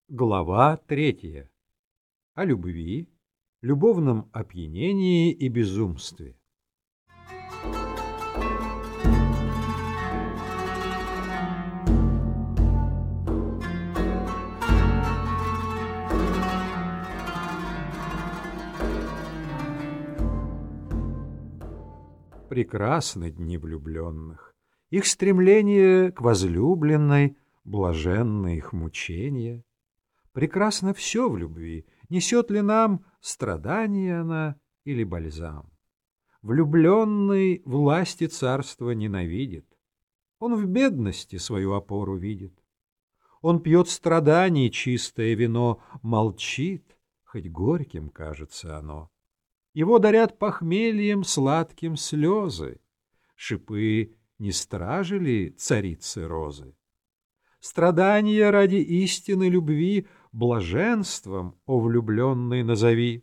Глава 3. О любви, любовном опьянении и безумстве. Прекрасны дни влюбленных, их стремление к возлюбленной, блаженны их мучения. Прекрасно все в любви, несет ли нам страдание она или бальзам. Влюбленный власти царства ненавидит, он в бедности свою опору видит. Он пьет страданий чистое вино, молчит, хоть горьким кажется оно. Его дарят похмельем сладким слезы, шипы не стражили царицы розы. Страдания ради истины любви блаженством, о влюбленный, назови.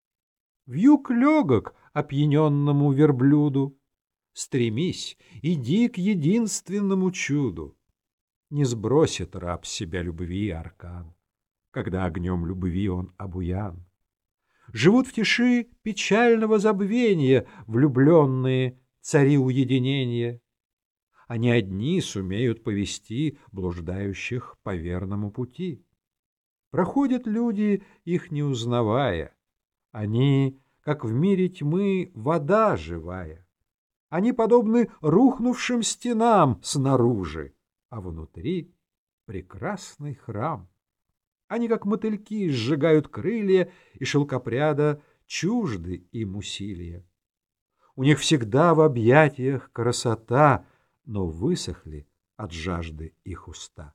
Вьюг легок опьяненному верблюду, стремись, иди к единственному чуду. Не сбросит раб с себя любви аркан, когда огнем любви он обуян. Живут в тиши печального забвения влюбленные цари уединения. Они одни сумеют повести блуждающих по верному пути. Проходят люди, их не узнавая. Они, как в мире тьмы, вода живая. Они подобны рухнувшим стенам снаружи, а внутри прекрасный храм. Они, как мотыльки, сжигают крылья, и шелкопряда чужды им усилия. У них всегда в объятиях красота, но высохли от жажды их уста.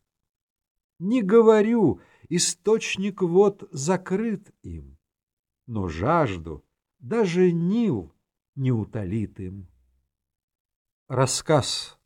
Не говорю, источник вод закрыт им, но жажду даже Нил не утолит им. Рассказ.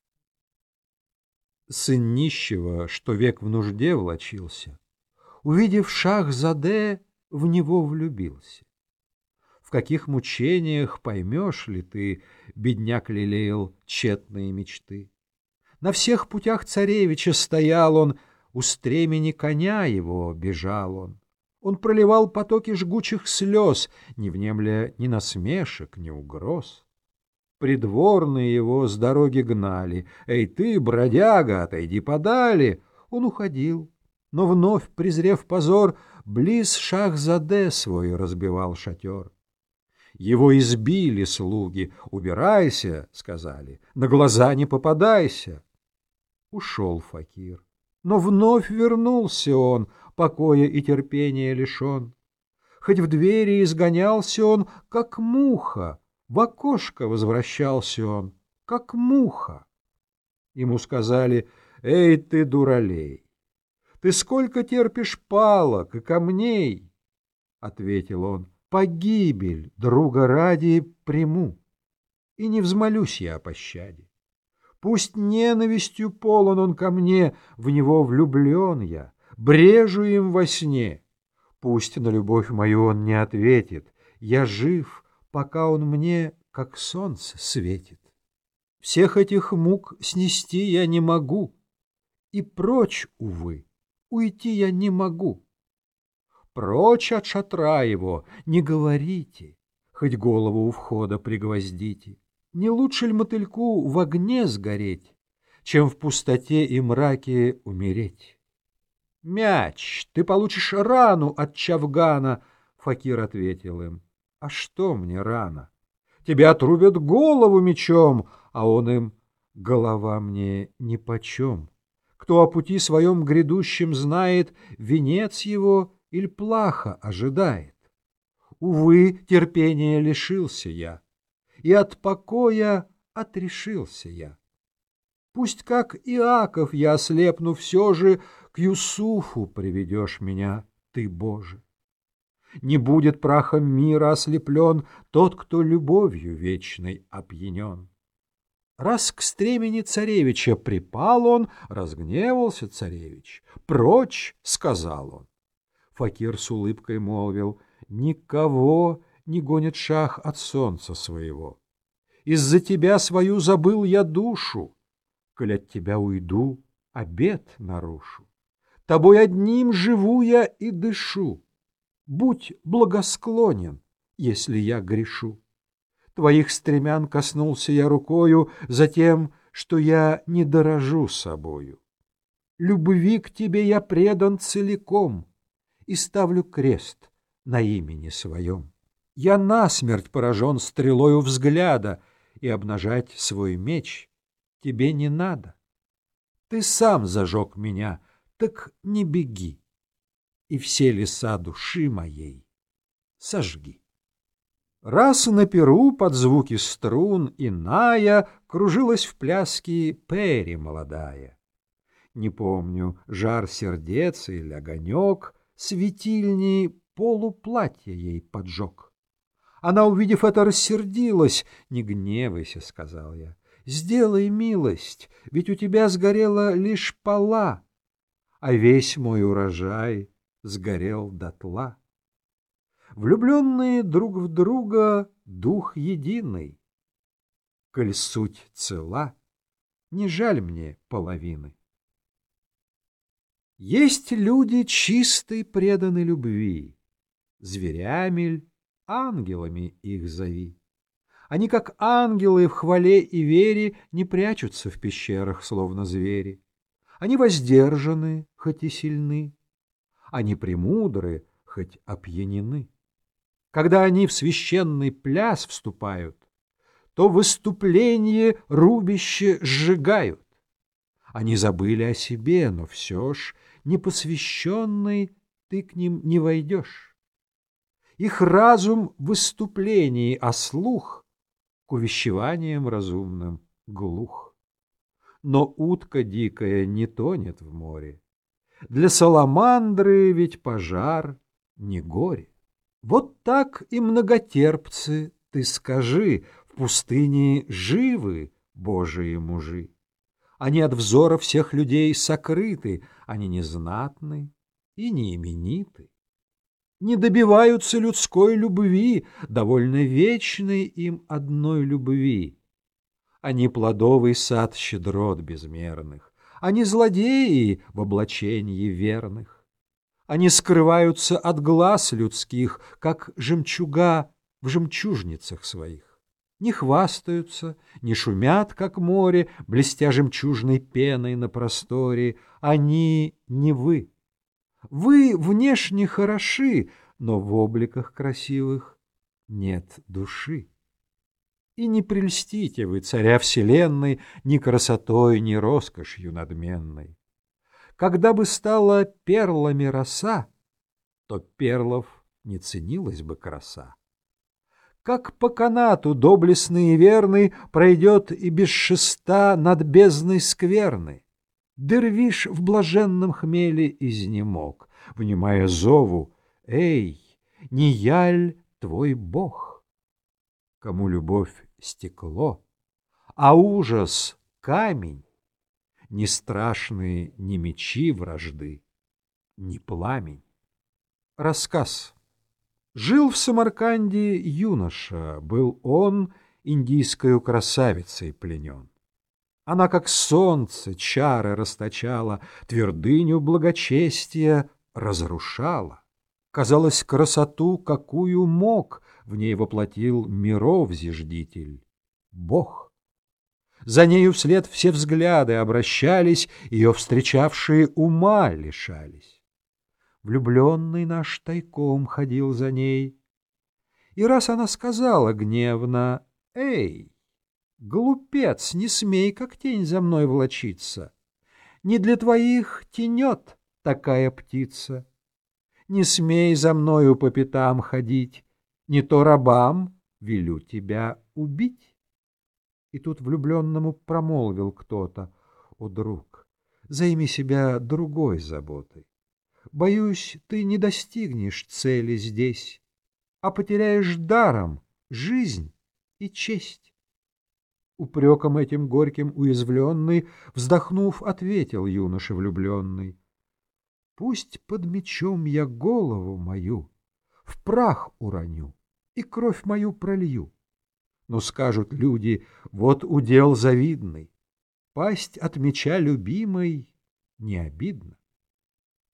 Сын нищего, что век в нужде влачился, увидев Шах-Заде, в него влюбился. В каких мучениях поймешь ли ты, бедняк лелеял тщетные мечты? На всех путях царевича стоял он, у стремени коня его бежал он. Он проливал потоки жгучих слез, не внемля ни насмешек, ни угроз. Придворные его с дороги гнали: «Эй ты, бродяга, отойди подали!» Он уходил, но вновь, презрев позор, близ Шах-Заде свой разбивал шатер. Его избили слуги: «Убирайся, — сказали, — на глаза не попадайся». Ушел факир, но вновь вернулся он, покоя и терпения лишен. Хоть в двери изгонялся он, как муха, в окошко возвращался он, как муха. Ему сказали: «Эй ты, дуралей, ты сколько терпишь палок и камней?» Ответил он: «Погибель, друга ради, приму, и не взмолюсь я о пощаде. Пусть ненавистью полон он ко мне, в него влюблен я, брежу им во сне. Пусть на любовь мою он не ответит, я жив, пока он мне, как солнце, светит. Всех этих мук снести я не могу, и прочь, увы, уйти я не могу. Прочь от шатра его, не говорите, хоть голову у входа пригвоздите. Не лучше ли мотыльку в огне сгореть, чем в пустоте и мраке умереть? «Мяч, ты получишь рану от чавгана», — факир ответил им. «А что мне рана? Тебя отрубят голову мечом», а он им: «Голова мне нипочем. Кто о пути своем грядущем знает, венец его иль плаха ожидает. Увы, терпения лишился я, и от покоя отрешился я. Пусть, как Иаков, я ослепну, все же к Юсуфу приведешь меня, ты, Боже. Не будет прахом мира ослеплен тот, кто любовью вечной опьянен». Раз к стремени царевича припал он, разгневался царевич. «Прочь!» — сказал он. Факир с улыбкой молвил: «Никого не гонит шах от солнца своего. Из-за тебя свою забыл я душу. Коль от тебя уйду, обет нарушу. Тобой одним живу я и дышу. Будь благосклонен, если я грешу. Твоих стремян коснулся я рукою за тем, что я не дорожу собою. Любви к тебе я предан целиком и ставлю крест на имени своем. Я насмерть поражен стрелою взгляда, и обнажать свой меч тебе не надо. Ты сам зажег меня, так не беги, и все леса души моей сожги. Раз на перу под звуки струн иная кружилась в пляске Пери молодая. Не помню, жар сердец или огонек светильни полуплатья ей поджег. Она, увидев это, рассердилась. «Не гневайся», — сказал я, — «сделай милость, ведь у тебя сгорела лишь пола, а весь мой урожай сгорел дотла». Влюбленные друг в друга дух единый. Коль суть цела, не жаль мне половины. Есть люди чистой преданы любви, зверями ль, ангелами их зови. Они, как ангелы в хвале и вере, не прячутся в пещерах, словно звери. Они воздержаны, хоть и сильны, они премудры, хоть опьянены. Когда они в священный пляс вступают, то выступление рубище сжигают. Они забыли о себе, но все ж, непосвященный, ты к ним не войдешь. Их разум в выступлении, а слух к увещеваниям разумным глух. Но утка дикая не тонет в море. Для саламандры ведь пожар не горе. Вот так и многотерпцы, ты скажи, в пустыне живы Божии мужи. Они от взора всех людей сокрыты, они не знатны и не имениты. Не добиваются людской любви, довольно вечной им одной любви. Они плодовый сад щедрот безмерных, они злодеи в облачении верных. Они скрываются от глаз людских, как жемчуга в жемчужницах своих. Не хвастаются, не шумят, как море, блестя жемчужной пеной на просторе. Они не вы. Вы внешне хороши, но в обликах красивых нет души. И не прельстите вы царя вселенной ни красотой, ни роскошью надменной. Когда бы стала перлами роса, то перлов не ценилась бы краса. Как по канату доблестный и верный пройдет и без шеста над бездной скверны. Дервиш в блаженном хмеле изнемог, внимая зову: «Эй, не яль твой Бог?» Кому любовь стекло, а ужас камень, не страшны ни мечи вражды, ни пламень. Рассказ. Жил в Самарканде юноша, был он индийскою красавицей пленен. Она, как солнце, чары расточала, твердыню благочестия разрушала. Казалось, красоту, какую мог, в ней воплотил миров зиждитель — Бог. За нею вслед все взгляды обращались, ее встречавшие ума лишались. Влюбленный наш тайком ходил за ней. И раз она сказала гневно: «Эй, глупец, не смей, как тень, за мной влочиться! Не для твоих тенет такая птица! Не смей за мною по пятам ходить, не то рабам велю тебя убить!» И тут влюбленному промолвил кто-то: «О, друг, займи себя другой заботой. Боюсь, ты не достигнешь цели здесь, а потеряешь даром жизнь и честь». Упреком этим горьким уязвленный, вздохнув, ответил юноша влюбленный: «Пусть под мечом я голову мою в прах уроню и кровь мою пролью. Но скажут люди: вот удел завидный, пасть от меча любимой не обидно.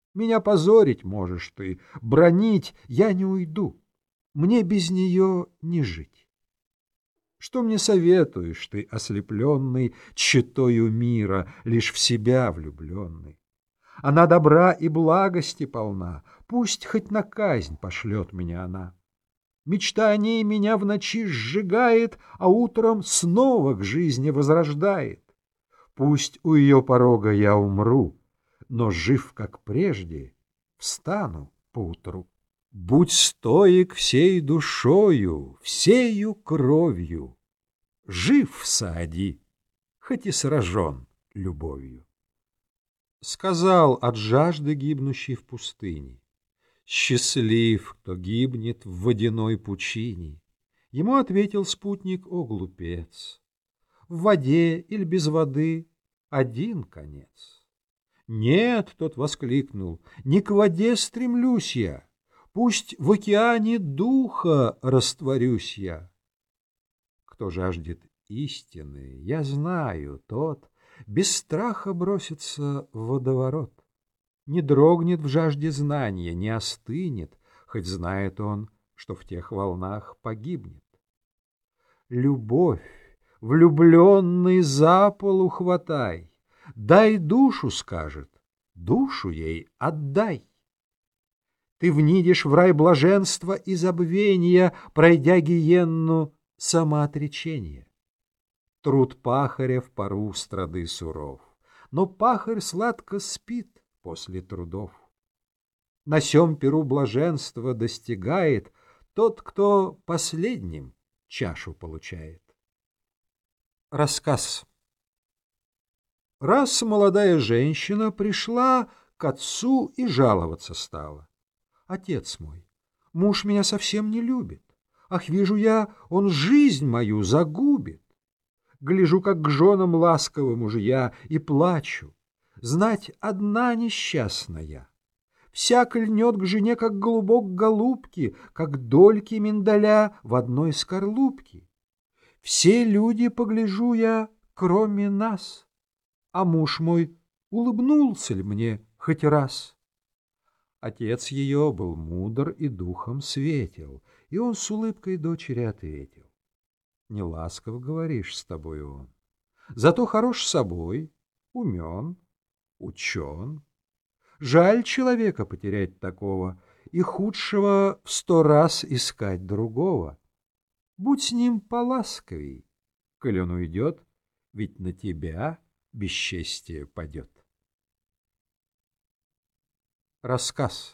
Меня позорить можешь ты, бранить я не уйду. Мне без нее не жить. Что мне советуешь ты, ослепленный тщетою мира, лишь в себя влюбленный? Она добра и благости полна, пусть хоть на казнь пошлет меня она. Мечта о ней меня в ночи сжигает, а утром снова к жизни возрождает. Пусть у ее порога я умру, но, жив как прежде, встану поутру. Будь стоек всей душою, всею кровью, жив в Саади, хоть и сражен любовью. Сказал от жажды гибнущий в пустыне: счастлив, кто гибнет в водяной пучине. Ему ответил спутник: о глупец, в воде или без воды один конец. Нет, тот воскликнул, не к воде стремлюсь я, пусть в океане духа растворюсь я. Кто жаждет истины, я знаю, тот без страха бросится в водоворот. Не дрогнет в жажде знания, не остынет, хоть знает он, что в тех волнах погибнет. Любовь, влюбленный, за полу хватай, дай душу, скажет, душу ей отдай. Ты внидишь в рай блаженства и забвения, пройдя гиенну самоотречения. Труд пахаря в пору страды суров, но пахарь сладко спит после трудов. На сём перу блаженства достигает тот, кто последним чашу получает. Рассказ. Раз молодая женщина пришла к отцу и жаловаться стала: отец мой, муж меня совсем не любит. Ах, вижу я, он жизнь мою загубит. Гляжу, как к женам ласковым уж я, и плачу. Знать, одна несчастная. Всяк льнет к жене, как голубок к голубке, как дольки миндаля в одной скорлупке. Все люди, погляжу я, кроме нас. А муж мой улыбнулся ли мне хоть раз? Отец ее был мудр и духом светел, и он с улыбкой дочери ответил: не ласков, говоришь, с тобой он, зато хорош собой, умен, учен. Жаль человека потерять такого и худшего в 100 раз искать другого. Будь с ним поласковей, коль он уйдет, ведь на тебя бесчестие падет. Рассказ.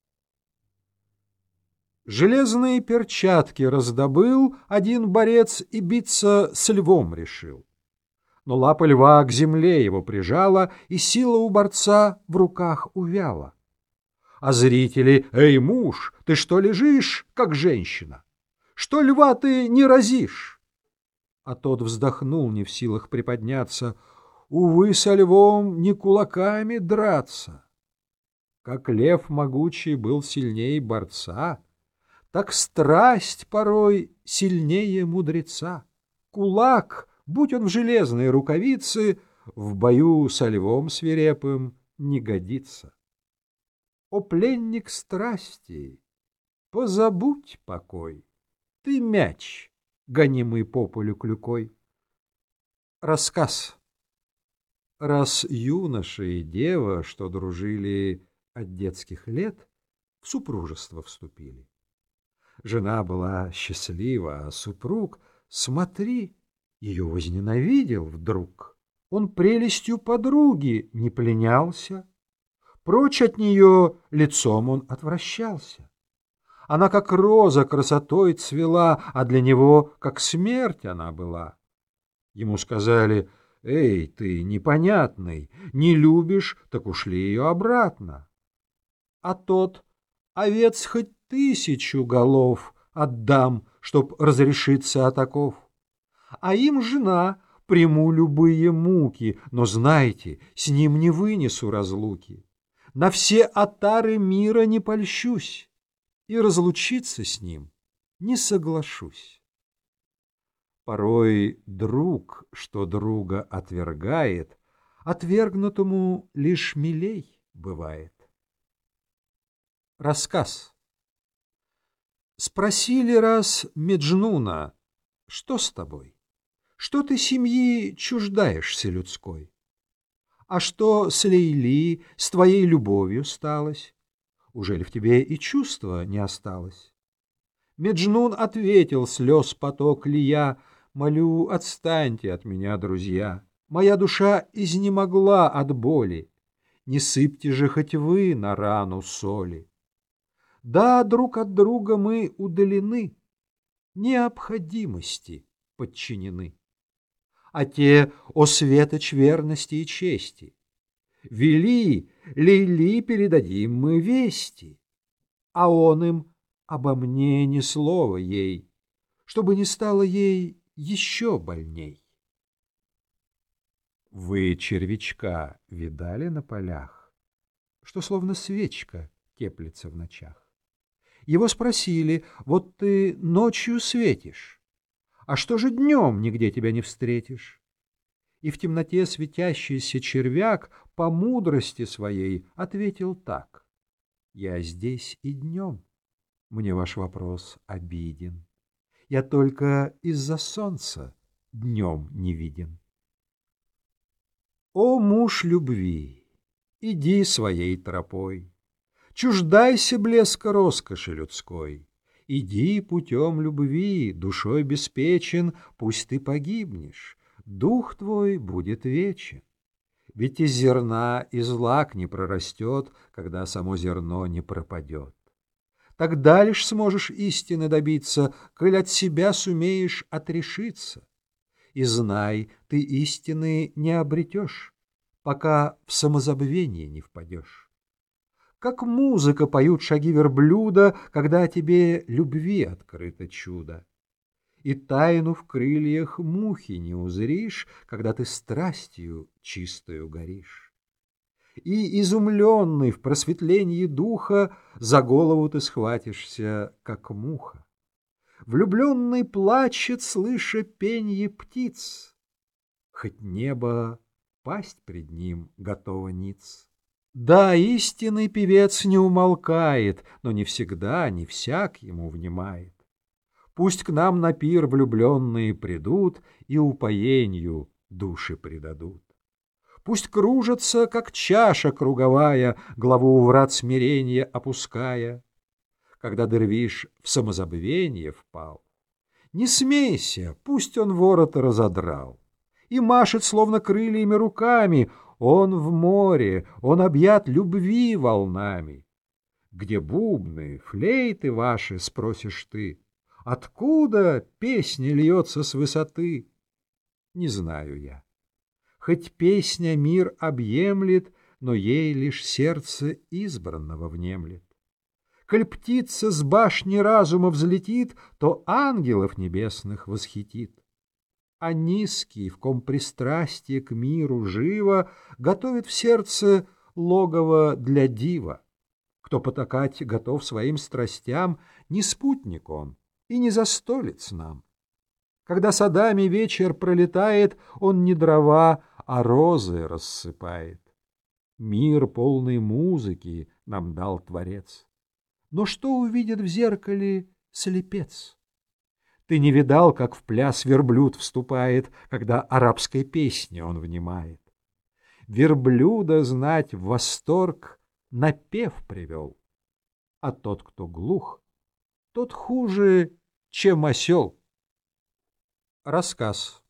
Железные перчатки раздобыл один борец и биться с львом решил. Но лапа льва к земле его прижала, и сила у борца в руках увяла. А зрители: «Эй, муж, ты что лежишь, как женщина? Что льва ты не разишь?» А тот вздохнул, не в силах приподняться: увы, со львом не кулаками драться. Как лев могучий был сильнее борца, так страсть порой сильнее мудреца. Кулак, будь он в железной рукавице, в бою со львом свирепым не годится. О, пленник страсти, позабудь покой, ты мяч, гонимый по полю клюкой. Рассказ. Раз юноша и дева, что дружили от детских лет, в супружество вступили. Жена была счастлива, а супруг, смотри, ее возненавидел вдруг. Он прелестью подруги не пленялся, прочь от нее лицом он отвращался. Она, как роза, красотой цвела, а для него, как смерть, она была. Ему сказали: «Эй, ты непонятный, не любишь, так ушли ее обратно». А тот: овец хоть 1000 голов отдам, чтоб разрешиться от оков. А им жена: приму любые муки, но знайте, с ним не вынесу разлуки. На все отары мира не польщусь, и разлучиться с ним не соглашусь. Порой друг, что друга отвергает, отвергнутому лишь милей бывает. Рассказ. Спросили раз Меджнуна: что с тобой? Что ты семьи чуждаешься людской? А что с Лейли, с твоей любовью сталось? Ужели в тебе и чувства не осталось? Меджнун ответил, слез поток лия: молю, отстаньте от меня, друзья. Моя душа изнемогла от боли. Не сыпьте же хоть вы на рану соли. Да, друг от друга мы удалены, необходимости подчинены. А те о светоч верности и чести. Вели, Лейли передадим мы вести, а он им: обо мне ни слова ей, чтобы не стало ей еще больней. Вы червячка видали на полях, что словно свечка теплится в ночах? Его спросили: вот ты ночью светишь, а что же днем нигде тебя не встретишь? И в темноте светящийся червяк по мудрости своей ответил так: я здесь и днем, мне ваш вопрос обиден, я только из-за солнца днем не виден. О, муж любви, иди своей тропой, чуждайся блеска роскоши людской, иди путем любви, душой беспечен, пусть ты погибнешь, дух твой будет вечен. Ведь из зерна и злак не прорастет, когда само зерно не пропадет. Тогда лишь сможешь истины добиться, коль от себя сумеешь отрешиться. И знай, ты истины не обретешь, пока в самозабвение не впадешь. Как музыка поют шаги верблюда, когда тебе любви открыто чудо. И тайну в крыльях мухи не узришь, когда ты страстью чистою горишь. И, изумленный в просветлении духа, за голову ты схватишься, как муха. Влюбленный плачет, слыша пенье птиц, хоть небо пасть пред ним готово ниц. Да, истинный певец не умолкает, но не всегда, не всяк ему внимает. Пусть к нам на пир влюбленные придут и упоенью души предадут. Пусть кружатся, как чаша круговая, главу в врат смирения опуская. Когда дервиш в самозабвение впал, не смейся, пусть он ворот разодрал и машет, словно крыльями руками. Он в море, он объят любви волнами. Где бубны, флейты ваши, спросишь ты? Откуда песня льется с высоты? Не знаю я. Хоть песня мир объемлет, но ей лишь сердце избранного внемлет. Коль птица с башни разума взлетит, то ангелов небесных восхитит. А низкий, в ком пристрастие к миру живо, готовит в сердце логово для дива. Кто потакать готов своим страстям, не спутник он и не застолец нам. Когда садами вечер пролетает, он не дрова, а розы рассыпает. Мир, полный музыки, нам дал Творец. Но что увидит в зеркале слепец? Ты не видал, как в пляс верблюд вступает, когда арабской песне он внимает? Верблюда знать в восторг напев привел, а тот, кто глух, тот хуже, чем осел. Рассказ.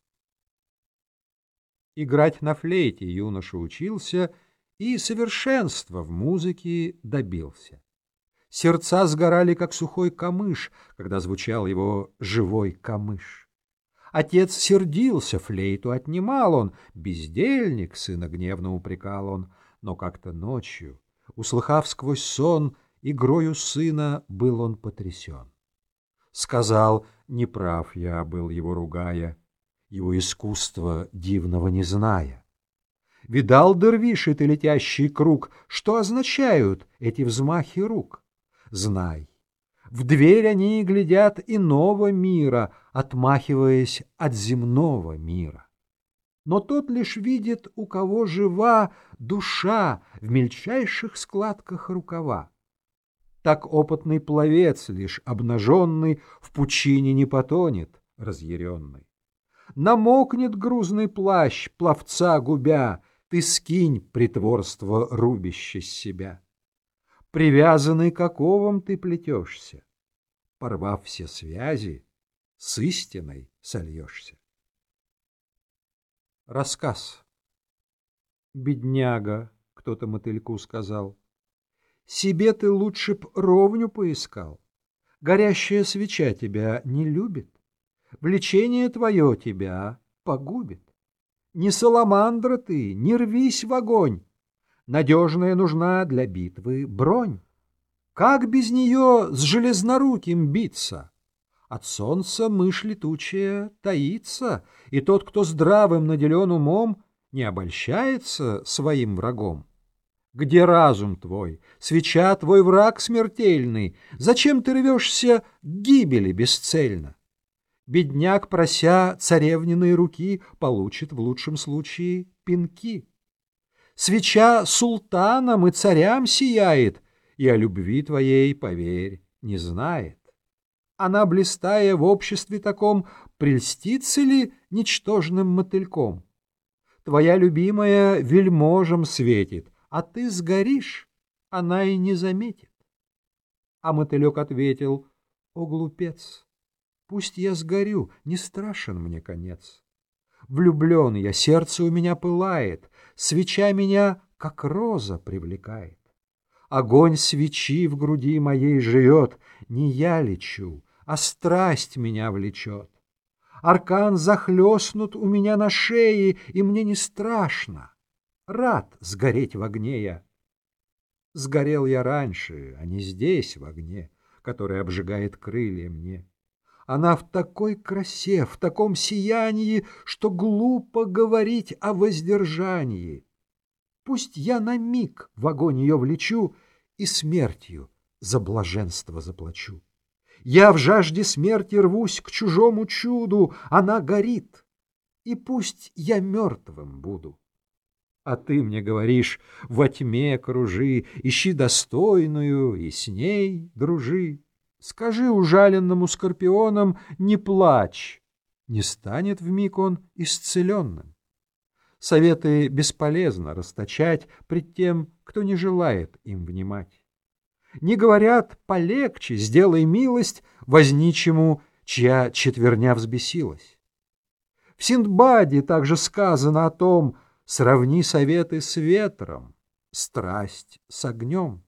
Играть на флейте юноша учился и совершенства в музыке добился. Сердца сгорали, как сухой камыш, когда звучал его живой камыш. Отец сердился, флейту отнимал он, бездельник, сына гневно упрекал он, но как-то ночью, услыхав сквозь сон, игрою сына был он потрясен. Сказал: неправ я был его ругая, его искусства дивного не зная. Видал, дервиши, ты летящий круг, что означают эти взмахи рук? Знай, в дверь они глядят иного мира, отмахиваясь от земного мира. Но тот лишь видит, у кого жива душа в мельчайших складках рукава. Так опытный пловец, лишь обнаженный, в пучине не потонет, разъяренный. Намокнет грузный плащ, пловца губя, ты скинь притворство рубище с себя. Привязанный к оковам ты плетешься, порвав все связи, с истиной сольешься. Рассказ. Бедняга, кто-то мотыльку сказал, себе ты лучше б ровню поискал. Горящая свеча тебя не любит, влечение твое тебя погубит. Не саламандра ты, не рвись в огонь, надежная нужна для битвы бронь. Как без нее с железноруким биться? От солнца мышь летучая таится, и тот, кто здравым наделен умом, не обольщается своим врагом. Где разум твой, свеча твой враг смертельный? Зачем ты рвешься к гибели бесцельно? Бедняк, прося царевниной руки, получит в лучшем случае пинки. Свеча султанам и царям сияет, и о любви твоей, поверь, не знает. Она, блистая в обществе таком, прельстится ли ничтожным мотыльком? Твоя любимая вельможам светит, а ты сгоришь, она и не заметит. А мотылек ответил: о, глупец, пусть я сгорю, не страшен мне конец. Влюблен я, сердце у меня пылает, свеча меня, как роза, привлекает. Огонь свечи в груди моей живет, не я лечу, а страсть меня влечет. Аркан захлестнут у меня на шее, и мне не страшно. Рад сгореть в огне я. Сгорел я раньше, а не здесь, в огне, который обжигает крылья мне. Она в такой красе, в таком сиянии, что глупо говорить о воздержании. Пусть я на миг в огонь ее влечу и смертью за блаженство заплачу. Я в жажде смерти рвусь к чужому чуду, она горит, и пусть я мертвым буду. А ты мне говоришь: во тьме кружи, ищи достойную и с ней дружи. Скажи ужаленному скорпионам: не плачь, не станет вмиг он исцеленным. Советы бесполезно расточать пред тем, кто не желает им внимать. Не говорят: полегче, сделай милость возничему, чья четверня взбесилась. В Синдбаде также сказано о том: сравни советы с ветром, страсть с огнем.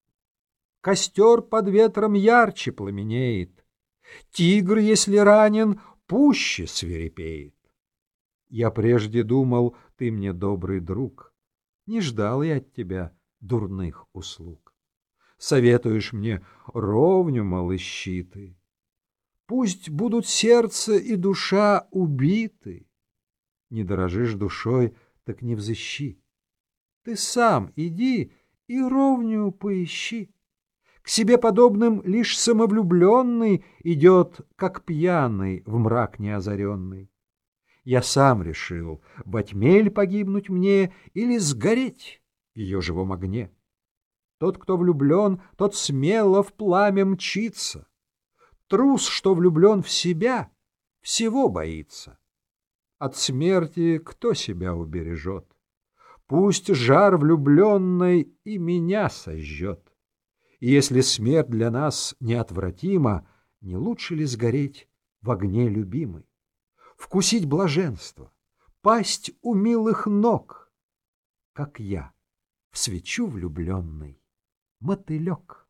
Костер под ветром ярче пламенеет, тигр, если ранен, пуще свирепеет. Я прежде думал, ты мне добрый друг, не ждал я от тебя дурных услуг. Советуешь мне: ровню, мол, ищи ты. Пусть будут сердце и душа убиты. Не дорожишь душой, так не взыщи. Ты сам иди и ровню поищи. К себе подобным лишь самовлюбленный идет, как пьяный, в мрак неозаренный. Я сам решил, во тьме ли погибнуть мне или сгореть в ее живом огне. Тот, кто влюблен, тот смело в пламя мчится. Трус, что влюблен в себя, всего боится. От смерти кто себя убережет? Пусть жар влюбленной и меня сожжет. И если смерть для нас неотвратима, не лучше ли сгореть в огне любимой? Вкусить блаженство, пасть у милых ног, как я, в свечу влюбленный мотылек.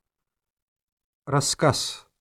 Рассказ.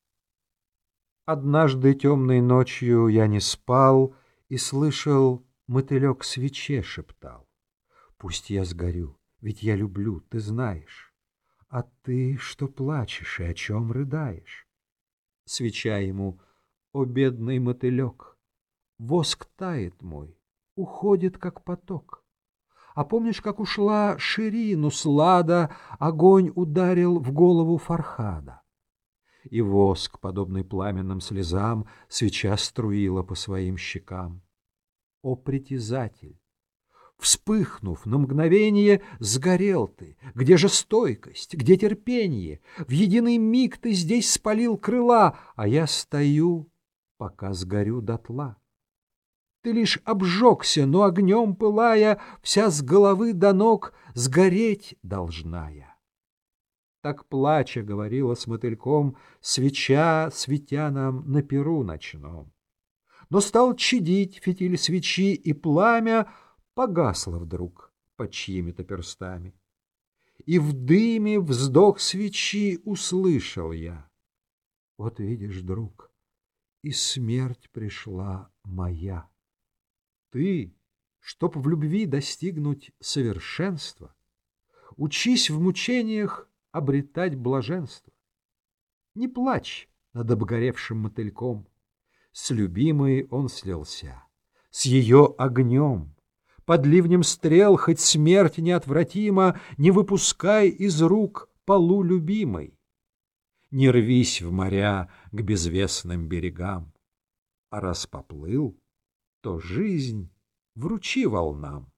Однажды темной ночью я не спал и слышал, мотылек свече шептал: пусть я сгорю, ведь я люблю, ты знаешь. А ты что плачешь и о чем рыдаешь? Свеча ему: о, бедный мотылек, воск тает мой, уходит, как поток. А помнишь, как ушла Ширину с лада, огонь ударил в голову Фархада? И воск, подобный пламенным слезам, свеча струила по своим щекам. О, притязатель! Вспыхнув на мгновение, сгорел ты. Где же стойкость, где терпение? В единый миг ты здесь спалил крыла, а я стою, пока сгорю дотла. Ты лишь обжегся, но огнем пылая, вся с головы до ног сгореть должна я. Так плача говорила с мотыльком свеча, светя нам на перу ночном. Но стал чадить фитиль свечи, и пламя погасло вдруг под чьими-то перстами. И в дыме вздох свечи услышал я. Вот видишь, друг, и смерть пришла моя. Ты, чтоб в любви достигнуть совершенства, учись в мучениях обретать блаженство. Не плачь над обгоревшим мотыльком. С любимой он слился, с ее огнем. Под ливнем стрел, хоть смерть неотвратима, не выпускай из рук полу любимой. Не рвись в моря к безвестным берегам, а раз поплыл, то жизнь вручи волнам.